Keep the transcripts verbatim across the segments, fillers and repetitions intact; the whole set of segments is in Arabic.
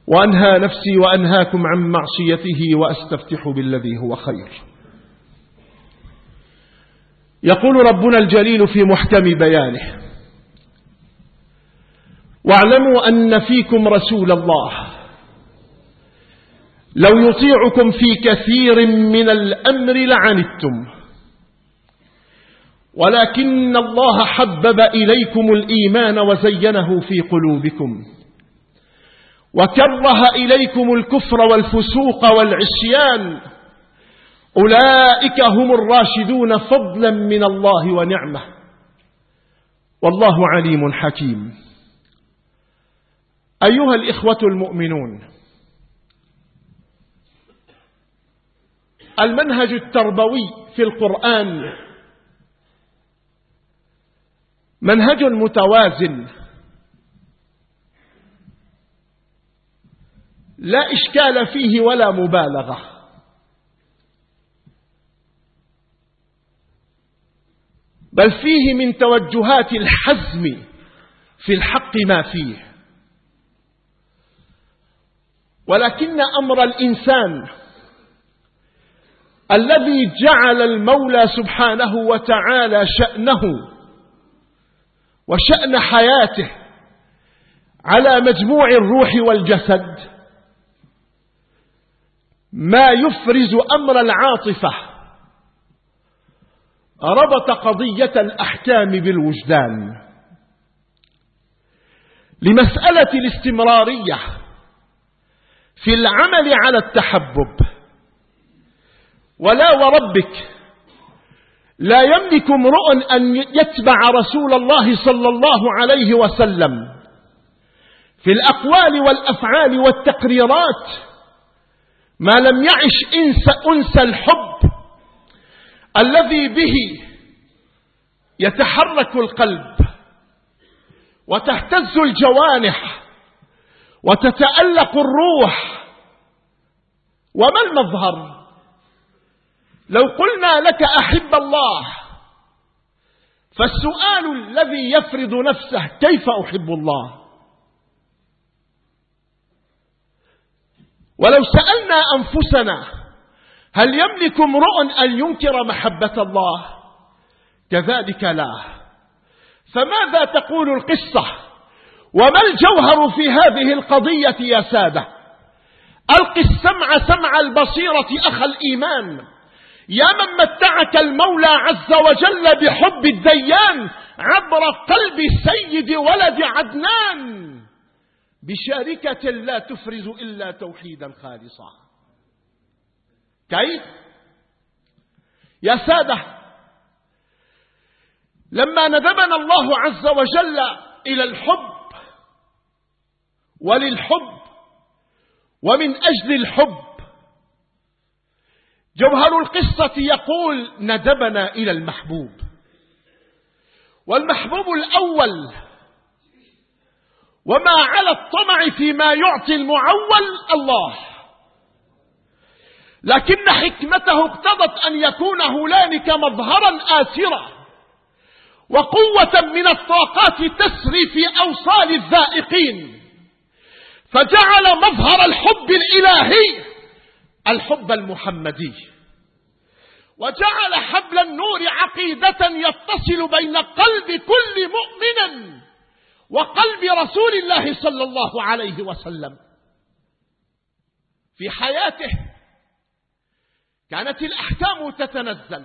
وأنهى نفسي وأنهاكم عن معصيته وأستفتح بالذي هو خير. يقول ربنا الجليل في محكم بيانه: واعلموا أن فيكم رسول الله لو يطيعكم في كثير من الأمر لعنتم ولكن الله حبب إليكم الإيمان وزينه في قلوبكم وكره إليكم الكفر والفسوق والعصيان أولئك هم الراشدون فضلا من الله ونعمة والله عليم حكيم. أيها الإخوة المؤمنون، المنهج التربوي في القرآن منهج متوازن لا إشكال فيه ولا مبالغة، بل فيه من توجهات الحزم في الحق ما فيه، ولكن أمر الإنسان الذي جعل المولى سبحانه وتعالى شأنه وشأن حياته على مجموع الروح والجسد ما يفرز أمر العاطفة، ربط قضية الأحكام بالوجدان لمسألة الاستمرارية في العمل على التحبب. ولا وربك لا يملك امرؤ أن يتبع رسول الله صلى الله عليه وسلم في الأقوال والأفعال والتقريرات ما لم يعش إنس أنس الحب الذي به يتحرك القلب وتهتز الجوانح وتتألق الروح. وما المظهر؟ لو قلنا لك أحب الله فالسؤال الذي يفرض نفسه: كيف أحب الله؟ ولو سألنا أنفسنا: هل يملك امرؤ أن ينكر محبة الله؟ كذلك لا. فماذا تقول القصة؟ وما الجوهر في هذه القضية يا سادة؟ ألق السمع سمع البصيرة أخ الإيمان، يا من متعك المولى عز وجل بحب الديان عبر قلب سيد ولد عدنان بشاركة لا تفرز إلا توحيدا خالصا. كيف؟ يا سادة، لما ندبنا الله عز وجل إلى الحب وللحب ومن أجل الحب، جوهر القصة يقول: ندبنا إلى المحبوب، والمحبوب الأول وما على الطمع فيما يعطي المعول الله، لكن حكمته اقتضت أن يكون هنالك مظهرا آسرا وقوة من الطاقات تسري في أوصال الذائقين، فجعل مظهر الحب الإلهي الحب المحمدي، وجعل حبل النور عقيدة يتصل بين قلب كل مؤمن وقلب رسول الله صلى الله عليه وسلم. في حياته كانت الأحكام تتنزل،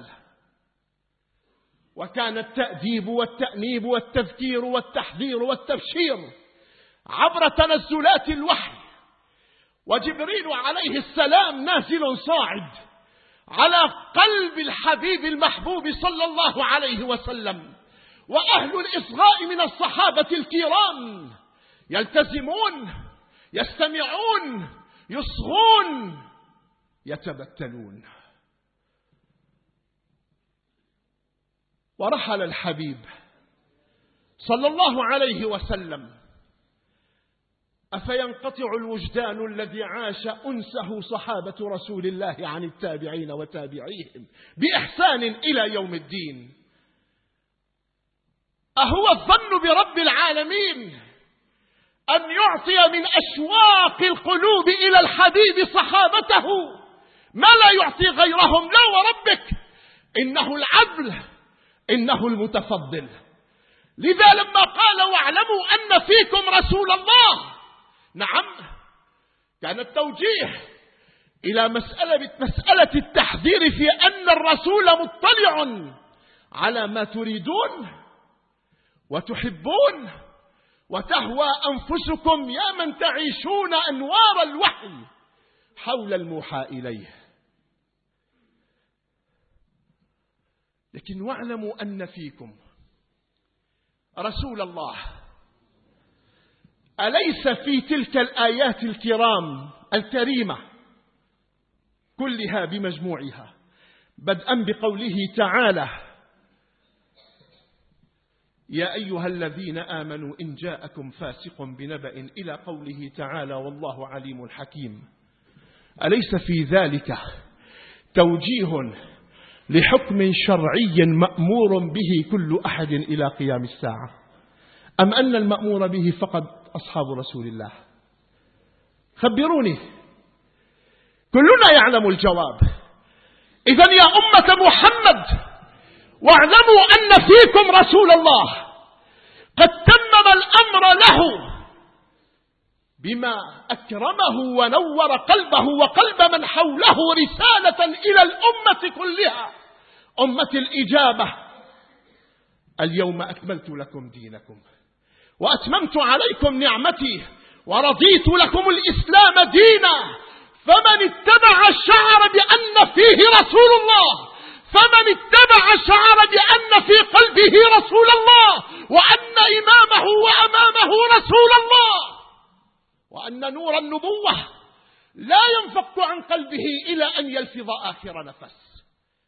وكان التأديب والتأنيب والتذكير والتحذير والتبشير عبر تنزلات الوحي، وجبريل عليه السلام نازل صاعد على قلب الحبيب المحبوب صلى الله عليه وسلم، وأهل الإصغاء من الصحابة الكرام يلتزمون يستمعون يصغون يتبتلون. ورحل الحبيب صلى الله عليه وسلم، أفينقطع الوجدان الذي عاش أنسه صحابة رسول الله عن التابعين وتابعيهم بإحسان إلى يوم الدين؟ أهو الظن برب العالمين أن يعطي من أشواق القلوب إلى الحبيب صحابته ما لا يعطي غيرهم. لا وربك، إنه العدل، إنه المتفضل. لذا لما قال واعلموا أن فيكم رسول الله، نعم، كان التوجيه إلى مسألة, مسألة التحذير في أن الرسول مطلع على ما تريدون وتحبون وتهوى أنفسكم يا من تعيشون أنوار الوحي حول الموحى إليه. لكن واعلموا أن فيكم رسول الله. أليس في تلك الآيات الكرام الكريمة كلها بمجموعها، بدءا بقوله تعالى: يا أيها الذين آمنوا إن جاءكم فاسق بنبأ، إلى قوله تعالى: والله عليم حكيم. أليس في ذلك توجيه لحكم شرعي مأمور به كل أحد إلى قيام الساعة، أم أن المأمور به فقط أصحاب رسول الله؟ خبروني، كلنا يعلم الجواب. إذن يا أمة محمد، واعلموا أن فيكم رسول الله قد تمم الأمر له بما أكرمه ونور قلبه وقلب من حوله رسالة إلى الأمة كلها، أمة الإجابة: اليوم أكملت لكم دينكم وأتممت عليكم نعمتي ورضيت لكم الإسلام دينا. فمن اتبع شعر بأن فيه رسول الله، فمن اتبع شعر بأن في قلبه رسول الله، وأن إمامه وأمامه رسول الله، وأن نور النبوة لا ينفك عن قلبه إلى أن يلفظ آخر نفس.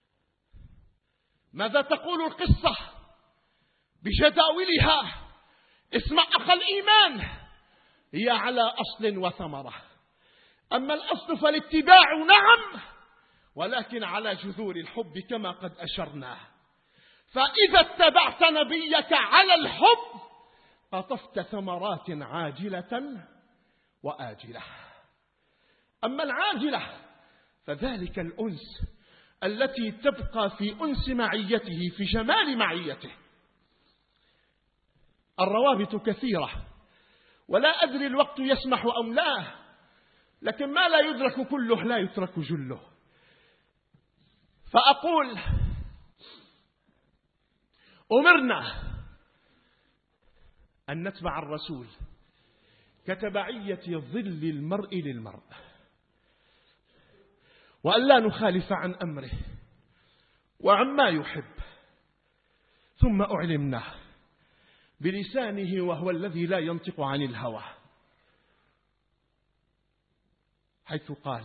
ماذا تقول القصة بجداولها؟ اسمع أخ الإيمان، هي على أصل وثمرة. أما الأصل فالاتباع، نعم، ولكن على جذور الحب كما قد أشرنا. فإذا اتبعت نبيك على الحب قطفت ثمرات عاجلة وآجلة. أما العاجلة فذلك الأنس التي تبقى في أنس معيته، في جمال معيته. الروابط كثيرة ولا أدري الوقت يسمح أم لا، لكن ما لا يدرك كله لا يترك جله. فأقول: أمرنا أن نتبع الرسول كتبعية ظل المرء للمرء، وأن لا نخالف عن أمره وعما يحب. ثم أعلمنا بلسانه وهو الذي لا ينطق عن الهوى، حيث قال: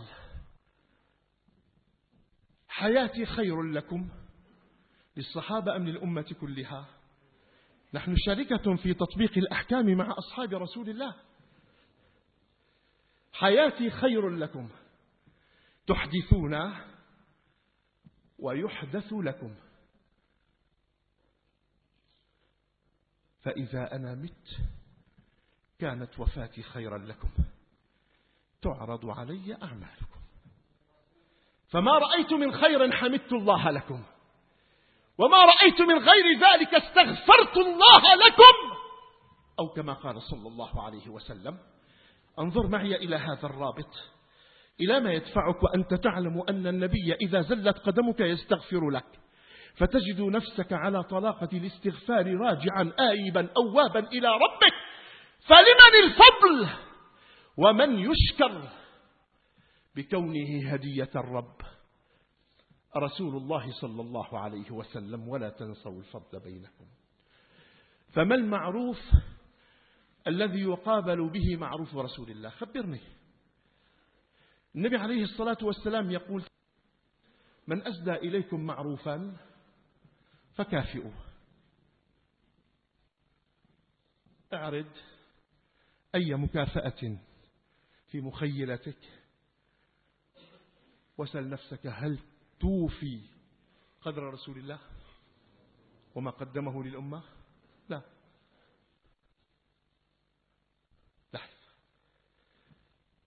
حياتي خير لكم، للصحابة أم للأمة كلها؟ نحن شركة في تطبيق الأحكام مع أصحاب رسول الله. حياتي خير لكم، تحدثون ويحدث لكم، فإذا أنا مت كانت وفاتي خيرا لكم، تعرض علي أعمالكم، فما رأيت من خير حمدت الله لكم، وما رأيت من غير ذلك استغفرت الله لكم، أو كما قال صلى الله عليه وسلم. انظر معي إلى هذا الرابط، إلى ما يدفعك وأنت تعلم أن النبي إذا زلت قدمك يستغفر لك، فتجد نفسك على طلاقة الاستغفار راجعا آيبا أوابا إلى ربك. فلمن الفضل ومن يشكر بكونه هدية الرب؟ رسول الله صلى الله عليه وسلم: ولا تنسوا الفضل بينكم. فما المعروف الذي يقابل به معروف رسول الله؟ خبرني. النبي عليه الصلاة والسلام يقول: من أسدى إليكم معروفا فكافئوه. اعرض أي مكافأة في مخيلتك، وسل نفسك: هل توفي قدر رسول الله وما قدمه للأمة؟ لا.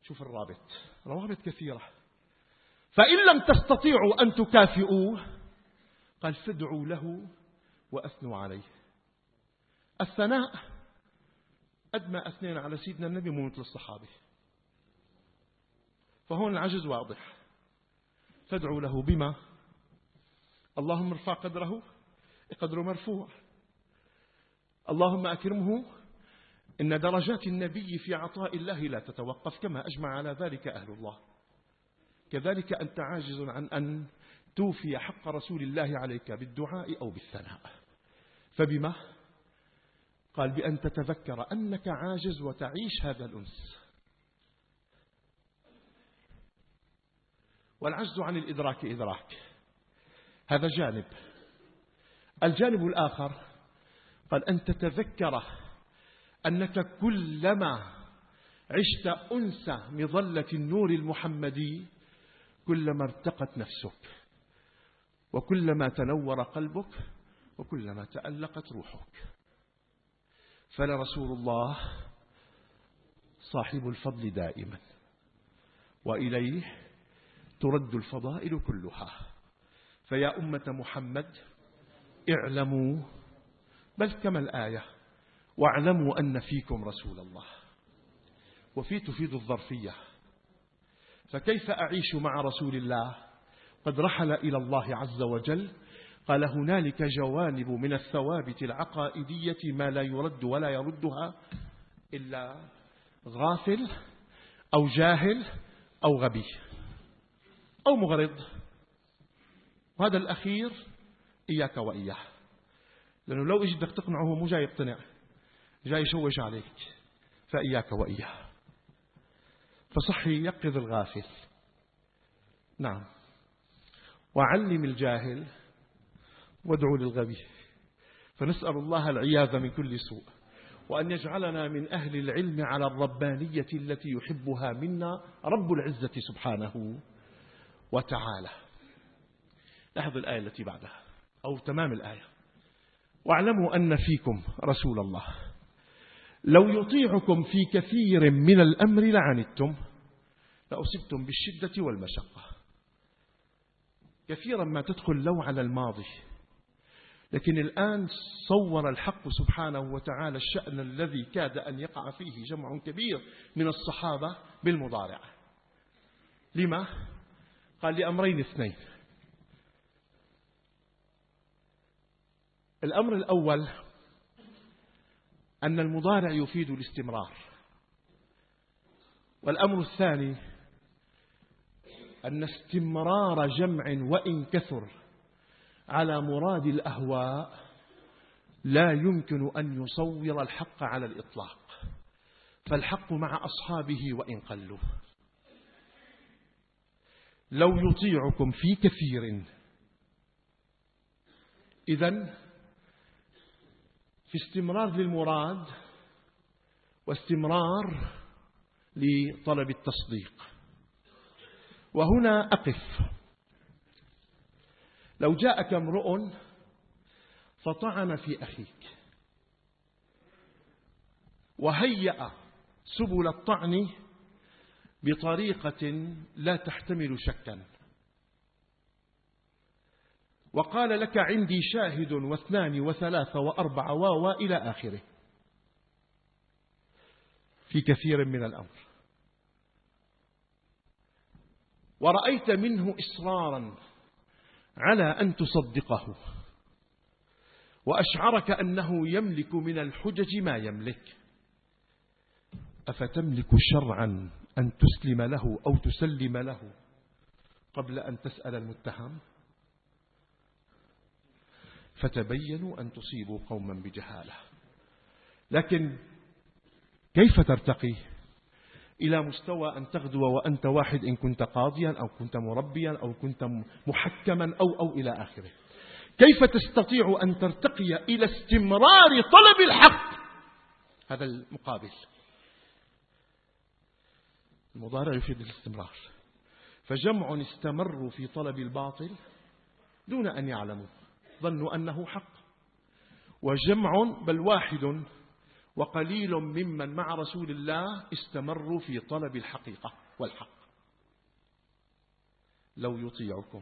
شوف الرابط، روابط كثيرة. فإن لم تستطيعوا أن تكافئوه قال فادعوا له وأثنوا عليه. الثناء قد ما أثنينا على سيدنا النبي مو مثل الصحابة، فهون العجز واضح. فادعوا له بما؟ اللهم ارفع قدره، قدره مرفوع. اللهم أكرمه، إن درجات النبي في عطاء الله لا تتوقف، كما أجمع على ذلك أهل الله. كذلك أنت عاجز عن أن توفي حق رسول الله عليك بالدعاء أو بالثناء. فبما؟ قال بأن تتذكر أنك عاجز وتعيش هذا الأنس. والعجز عن الإدراك إدراك، هذا جانب. الجانب الآخر قال أن تتذكر أنك كلما عشت أنس مظلة النور المحمدي كلما ارتقت نفسك، وكلما تنور قلبك، وكلما تألقت روحك. فلرسول الله صاحب الفضل دائما، وإليه ترد الفضائل كلها. فيا أمة محمد اعلموا، بل كما الآية واعلموا أن فيكم رسول الله، وفي تفيد الظرفية. فكيف أعيش مع رسول الله قد رحل إلى الله عز وجل؟ قال هنالك جوانب من الثوابت العقائدية ما لا يرد ولا يردها إلا غافل أو جاهل أو غبي أو مغرض. وهذا الأخير إياك وإياه، لأنه لو إجي بدك تقنعه هو مو جاي يقتنع، جاي يشوش عليك. فإياك وإياه. فصحي يقظ الغافل، نعم، وعلم الجاهل، وادعو للغبي. فنسأل الله العياذ من كل سوء، وأن يجعلنا من أهل العلم على الربانية التي يحبها منا رب العزة سبحانه وتعالى. لاحظ الآية التي بعدها أو تمام الآية: واعلموا أن فيكم رسول الله لو يطيعكم في كثير من الأمر لعنتم لأصبتم بالشدة والمشقة. كثيرا ما تدخل لو على الماضي، لكن الآن صور الحق سبحانه وتعالى الشأن الذي كاد أن يقع فيه جمع كبير من الصحابة بالمضارع. لما؟ قال لأمرين اثنين. الأمر الأول أن المضارع يفيد الاستمرار، والأمر الثاني أن استمرار جمع وإن كثر على مراد الأهواء لا يمكن أن يصور الحق على الإطلاق، فالحق مع أصحابه وإن قلوا. لو يطيعكم في كثير، إذن في استمرار للمراد واستمرار لطلب التصديق. وهنا أقف. لو جاءك امرؤ فطعن في أخيك وهيأ سبل الطعن بطريقة لا تحتمل شكا، وقال لك عندي شاهد واثنان وثلاثة وأربعة و إلى آخره في كثير من الأمر، ورأيت منه إصرارا على أن تصدقه، وأشعرك أنه يملك من الحجج ما يملك، أفتملك شرعا أن تسلم له أو تسلم له قبل أن تسأل المتهم؟ فتبينوا أن تصيبوا قوما بجهالة. لكن كيف ترتقي إلى مستوى أن تغدو وأنت واحد، إن كنت قاضيا أو كنت مربيا أو كنت محكما أو أو إلى آخره؟ كيف تستطيع أن ترتقي إلى استمرار طلب الحق؟ هذا المقابل. المضارع يفيد الاستمرار. فجمع استمروا في طلب الباطل دون أن يعلموا، ظنوا أنه حق. وجمع بل واحد وقليل ممن مع رسول الله استمروا في طلب الحقيقة والحق. لو يطيعكم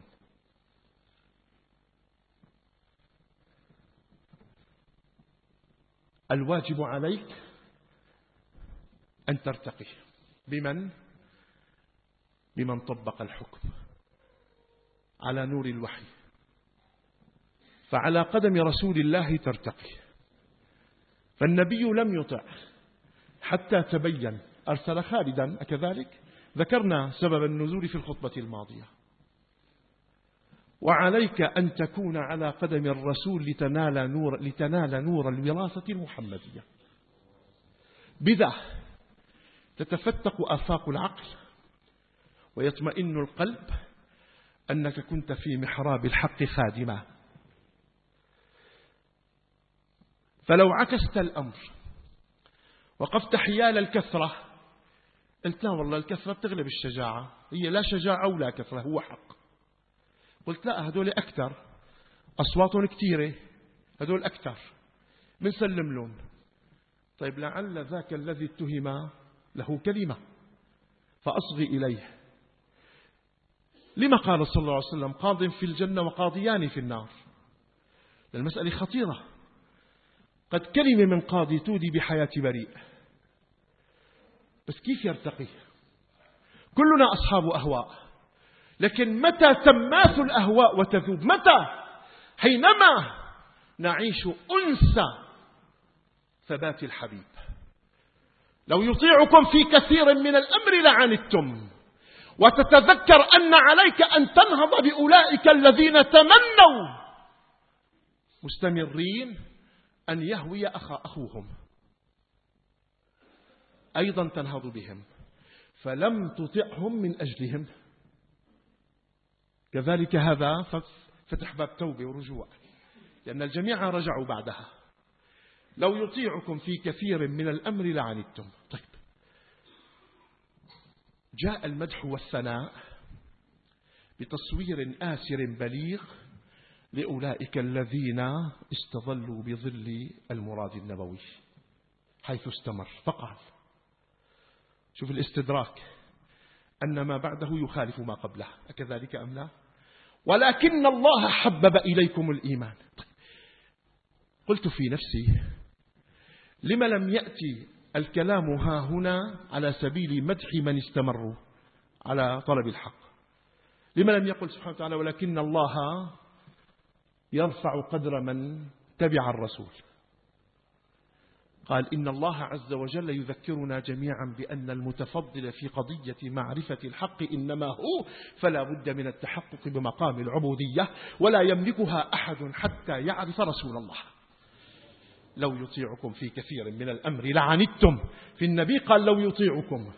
الواجب عليك أن ترتقي بمن؟ بمن طبق الحكم على نور الوحي، فعلى قدم رسول الله ترتقي. فالنبي لم يطع حتى تبين، أرسل خالدا أكذلك؟ ذكرنا سبب النزول في الخطبة الماضية. وعليك أن تكون على قدم الرسول لتنال نور, لتنال نور الوراثة المحمدية. بذا تتفتق آفاق العقل ويطمئن القلب أنك كنت في محراب الحق خادما. فلو عكست الأمر وقفت حيال الكثرة، قلت لا والله الكثرة بتغلب الشجاعة، هي لا شجاعة ولا كثرة، هو حق. قلت لا هدول أكثر، أصواتهم كثيرة، هدول أكثر، بنسلم لهم. طيب لعل ذاك الذي اتهم له كلمة فأصغي إليه. لما قال صلى الله عليه وسلم قاض في الجنة وقاضيان في النار؟ المسألة خطيرة. قد كلمة من قاضي تودي بحياة بريء، بس كيف يرتقي؟ كلنا أصحاب أهواء، لكن متى تماث الأهواء وتذوب؟ متى؟ حينما نعيش أنس ثبات الحبيب. لو يطيعكم في كثير من الأمر لعنتم، وتتذكر أن عليك أن تنهض بأولئك الذين تمنوا مستمرين أن يهوي أخا أخوهم، أيضا تنهض بهم، فلم تطعهم من أجلهم. كذلك هذا فتح باب توبة ورجوع، لأن الجميع رجعوا بعدها. لو يطيعكم في كثير من الأمر لعنتم. طيب، جاء المدح والثناء بتصوير آسر بليغ لأولئك الذين استظلوا بظل المراد النبوي حيث استمر، فقال شوف الاستدراك أن ما بعده يخالف ما قبله، أكذلك أم لا؟ ولكن الله حبب إليكم الإيمان. طيب. قلت في نفسي لما لم يأتي الكلام ها هنا على سبيل مدح من استمروا على طلب الحق؟ لما لم يقل سبحانه وتعالى ولكن الله يرفع قدر من تبع الرسول؟ قال إن الله عز وجل يذكرنا جميعا بأن المتفضل في قضية معرفة الحق إنما هو، فلا بد من التحقق بمقام العبودية، ولا يملكها أحد حتى يعرف رسول الله. لو يطيعكم في كثير من الأمر لعنتم، في النبي قال لو يطيعكم.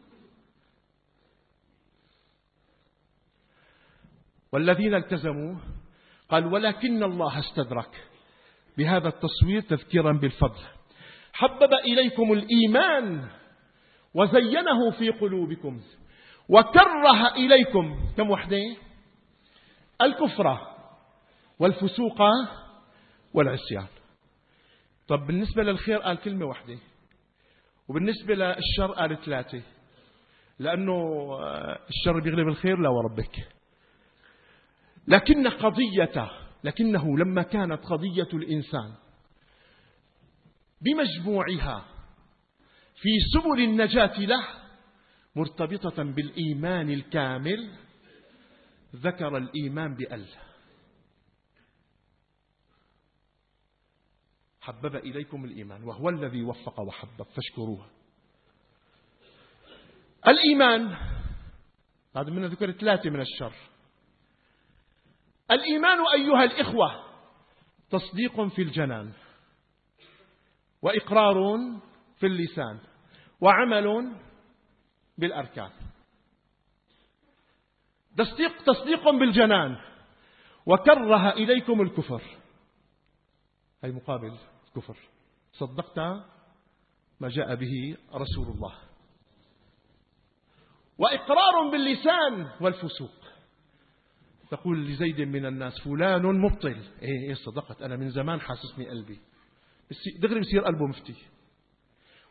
والذين التزموا قال ولكن الله استدرك بهذا التصوير تذكيرا بالفضل. حبب إليكم الإيمان وزينه في قلوبكم وكره إليكم كم وحدة؟ الكفر والفسوق والعصيان. طب بالنسبة للخير قال كلمة واحدة، وبالنسبة للشر قال ثلاثة، لأنه الشر بيغلب الخير لا وربك. لكن قضية لكنه لما كانت قضية الإنسان بمجموعها في سبل النجاة له مرتبطة بالإيمان الكامل، ذكر الإيمان بأل. حبب إليكم الإيمان وهو الذي وفق وحبب فاشكروه. الإيمان هذا من ذكر ثلاثة من الشر. الإيمان أيها الإخوة تصديق في الجنان، وإقرار في اللسان، وعمل بالأركان. تصديق تصديق بالجنان، وكره إليكم الكفر، أي مقابل الكفر، صدقت ما جاء به رسول الله. وإقرار باللسان والفسوق، تقول لزيد من الناس فلان مبطل، إيه إيه صدقت، أنا من زمان حاسسني قلبي، دغري بصير قلبه مفتي.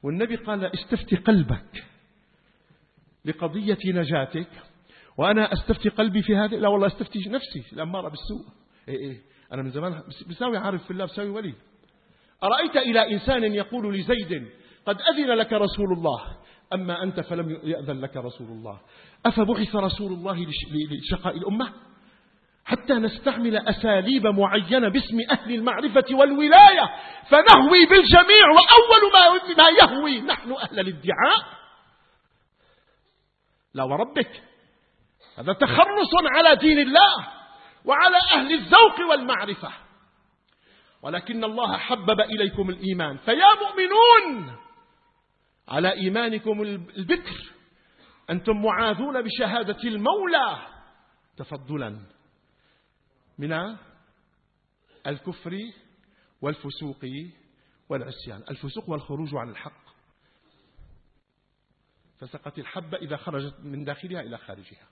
والنبي قال استفتي قلبك لقضية نجاتك، وأنا استفتي قلبي في هذه. لا والله استفتي نفسي الأمارة بالسوء. إيه إيه أنا من زمان بساوي عارف في الله بساوي ولي. أرأيت إلى إنسان يقول لزيد قد أذن لك رسول الله أما أنت فلم يأذن لك رسول الله، أفبعث رسول الله لشقاء الأمة؟ حتى نستعمل أساليب معينة باسم أهل المعرفة والولاية فنهوي بالجميع، وأول ما ما يهوي نحن أهل الادعاء. لا وربك، هذا تخرص على دين الله وعلى أهل الذوق والمعرفة. ولكن الله حبب إليكم الإيمان، فيا مؤمنون على إيمانكم البكر أنتم معاذون بشهادة المولى تفضلا من الكفر والفسوق والعصيان. الفسوق والخروج عن الحق، فسقت الحبة إذا خرجت من داخلها إلى خارجها.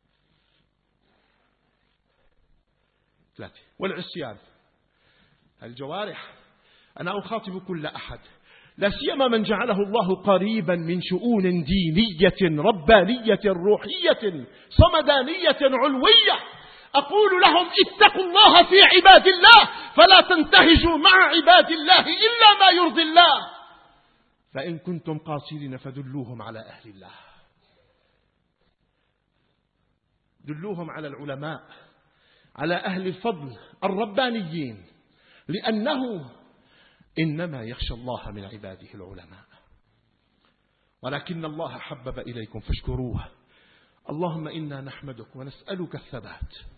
ثلاثة. والعصيان الجوارح. أنا أخاطب كل أحد، لا سيما من جعله الله قريبا من شؤون دينية ربانية روحية صمدانية علوية، أقول لهم اتقوا الله في عباد الله، فلا تنتهجوا مع عباد الله إلا ما يرضي الله، فإن كنتم قاصرين فدلوهم على أهل الله، دلوهم على العلماء، على أهل الفضل الربانيين، لأنه إنما يخشى الله من عباده العلماء. ولكن الله حبب إليكم فاشكروه. اللهم إنا نحمدك ونسألك الثبات